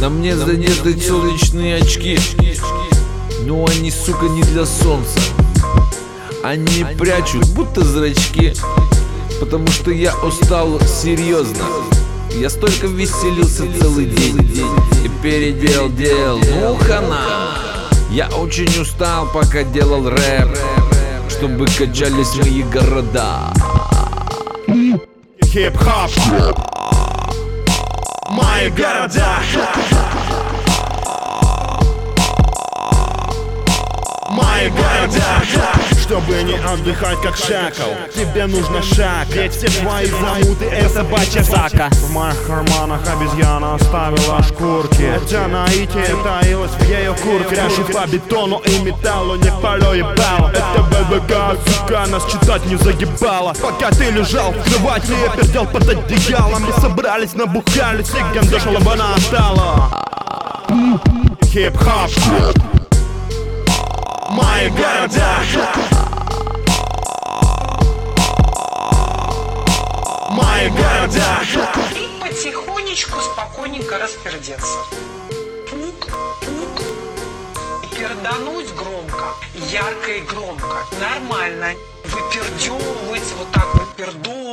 На мне задеты солнечные очки, но они, сука, не для солнца. Они прячут, будто зрачки, потому что я устал серьезно. Я столько веселился целый день и передел, ну хана. Я очень устал, пока делал рэп, чтобы качались мои города. Хип-хоп, мои города, мои города. Чтобы не отдыхать как шакал, тебе нужно шаг, ведь все твои замуты — это собачья сака. В моих карманах обезьяна оставила шкурки, хотя наитие таилось в ее куртке. Ряжу по бетону и металлу, не полё ебало. Это ББК, сука, нас читать не загибала. Пока ты лежал в кровати, я пердел под одеялом. Мы собрались, набухались, и гандоша лобана стала. Хип-хоп, мои города, мои города. И потихонечку, спокойненько распердеться. Пук, пук. И пердануть громко, ярко и громко. Нормально. Выпердевывается вот так, выперду.